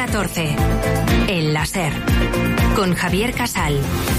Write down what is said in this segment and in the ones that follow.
14. El láser. Con Javier Casal.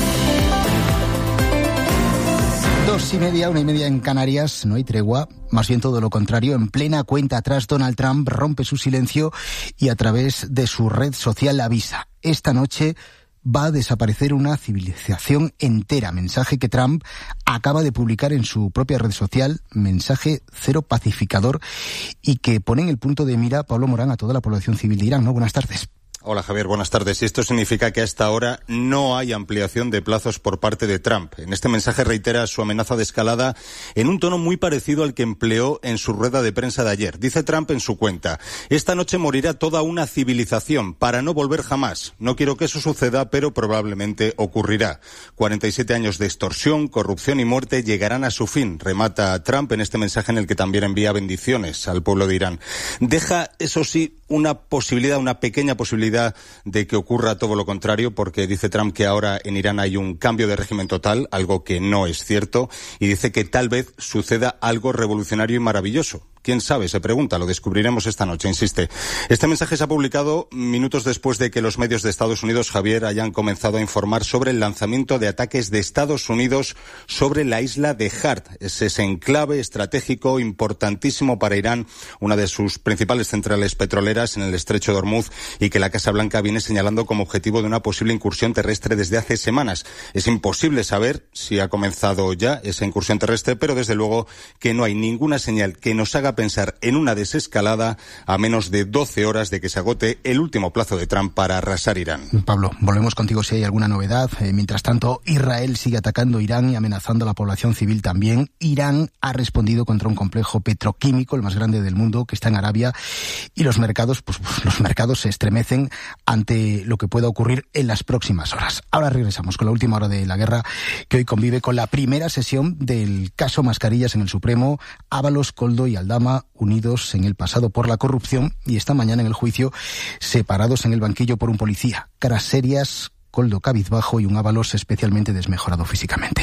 2:30, 1:30 en Canarias. No hay tregua, más bien todo lo contrario. En plena cuenta atrás, Donald Trump rompe su silencio y a través de su red social avisa: esta noche va a desaparecer una civilización entera. Mensaje que Trump acaba de publicar en su propia red social, mensaje cero pacificador, y que pone en el punto de mira, Pablo Morán, a toda la población civil de Irán, ¿no? Buenas tardes. Hola Javier, buenas tardes. Y esto significa que a esta hora no hay ampliación de plazos por parte de Trump. En este mensaje reitera su amenaza de escalada en un tono muy parecido al que empleó en su rueda de prensa de ayer. Dice Trump en su cuenta: esta noche morirá toda una civilización para no volver jamás. No quiero que eso suceda, pero probablemente ocurrirá. 47 años de extorsión, corrupción y muerte llegarán a su fin, remata Trump en este mensaje en el que también envía bendiciones al pueblo de Irán. Deja, eso sí, una pequeña posibilidad de que ocurra todo lo contrario, porque dice Trump que ahora en Irán hay un cambio de régimen total, algo que no es cierto, y dice que tal vez suceda algo revolucionario y maravilloso. ¿Quién sabe?, se pregunta, lo descubriremos esta noche, insiste. Este mensaje se ha publicado minutos después de que los medios de Estados Unidos, Javier, hayan comenzado a informar sobre el lanzamiento de ataques de Estados Unidos sobre la isla de Hart. Es ese enclave estratégico importantísimo para Irán, una de sus principales centrales petroleras en el estrecho de Hormuz, y que la Casa Blanca viene señalando como objetivo de una posible incursión terrestre desde hace semanas. Es imposible saber si ha comenzado ya esa incursión terrestre, pero desde luego que no hay ninguna señal que nos haga pensar en una desescalada a menos de 12 horas de que se agote el último plazo de Trump para arrasar Irán. Pablo, volvemos contigo si hay alguna novedad. Mientras tanto, Israel sigue atacando Irán y amenazando a la población civil también. Irán ha respondido contra un complejo petroquímico, el más grande del mundo, que está en Arabia, y los mercados se estremecen ante lo que pueda ocurrir en las próximas horas. Ahora regresamos con la última hora de la guerra, que hoy convive con la primera sesión del caso Mascarillas en el Supremo. Ábalos, Koldo y Aldama unidos en el pasado por la corrupción, y esta mañana en el juicio separados en el banquillo por un policía. Caras serias, Koldo cabizbajo y un Ábalos especialmente desmejorado físicamente.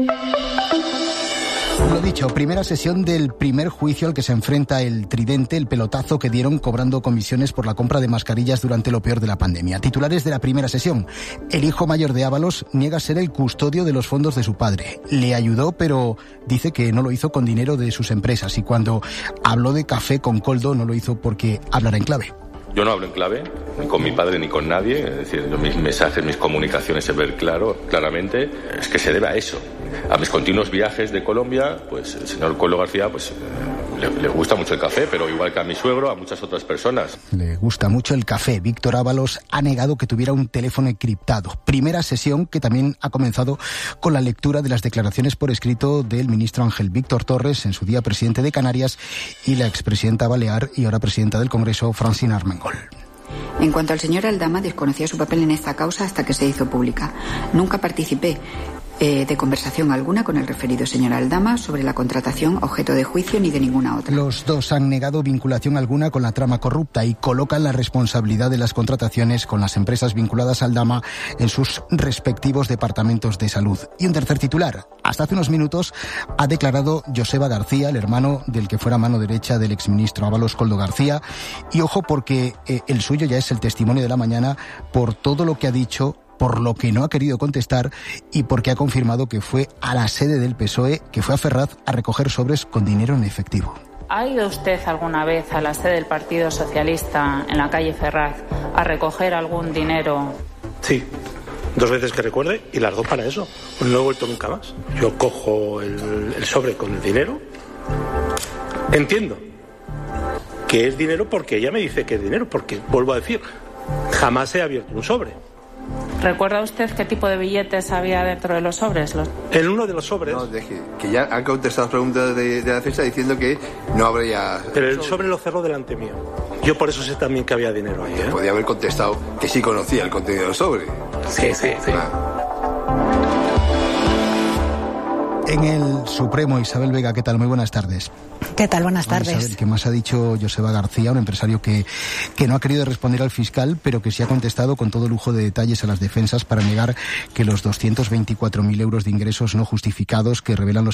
Lo dicho, primera sesión del primer juicio al que se enfrenta el tridente, el pelotazo que dieron cobrando comisiones por la compra de mascarillas durante lo peor de la pandemia. Titulares de la primera sesión: el hijo mayor de Ábalos niega ser el custodio de los fondos de su padre. Le ayudó, pero dice que no lo hizo con dinero de sus empresas, y cuando habló de café con Koldo no lo hizo porque hablara en clave. Yo no hablo en clave, ni con mi padre ni con nadie. Es decir, mis mensajes, mis comunicaciones se ven claramente. Es que se debe a eso. A mis continuos viajes de Colombia, pues el señor Koldo García, pues le gusta mucho el café, pero igual que a mi suegro, a muchas otras personas. Le gusta mucho el café. Víctor Ábalos ha negado que tuviera un teléfono encriptado. Primera sesión que también ha comenzado con la lectura de las declaraciones por escrito del ministro Ángel Víctor Torres, en su día presidente de Canarias, y la expresidenta balear y ahora presidenta del Congreso, Francina Armengol. En cuanto al señor Aldama, desconocía su papel en esta causa hasta que se hizo pública. Nunca participé de conversación alguna con el referido señor Aldama sobre la contratación objeto de juicio ni de ninguna otra. Los dos han negado vinculación alguna con la trama corrupta y colocan la responsabilidad de las contrataciones con las empresas vinculadas a Aldama en sus respectivos departamentos de salud. Y un tercer titular: hasta hace unos minutos ha declarado Joseba García, el hermano del que fuera mano derecha del exministro Ábalos, Koldo García. Y ojo, porque el suyo ya es el testimonio de la mañana por todo lo que ha dicho, por lo que no ha querido contestar y porque ha confirmado que fue a la sede del PSOE, que fue a Ferraz a recoger sobres con dinero en efectivo. ¿Ha ido usted alguna vez a la sede del Partido Socialista en la calle Ferraz a recoger algún dinero? Sí, 2 veces que recuerde, y las 2 para eso. No he vuelto nunca más. Yo cojo el sobre con el dinero. Entiendo que es dinero porque ella me dice que es dinero, porque, vuelvo a decir, jamás he abierto un sobre. ¿Recuerda usted qué tipo de billetes había dentro de los sobres? En uno de los sobres. No, deje, que ya han contestado las preguntas de la defensa diciendo que no habría... Pero el sobre lo cerró delante mío. Yo por eso sé también que había dinero ahí, ¿eh? Podía haber contestado que sí conocía el contenido del sobre. Sí. En el Supremo, Isabel Vega, ¿qué tal? Muy buenas tardes. ¿Qué tal? Buenas tardes. Isabel, ¿qué más ha dicho Joseba García, un empresario que no ha querido responder al fiscal, pero que sí ha contestado con todo lujo de detalles a las defensas para negar que los 224.000 euros de ingresos no justificados que revelan los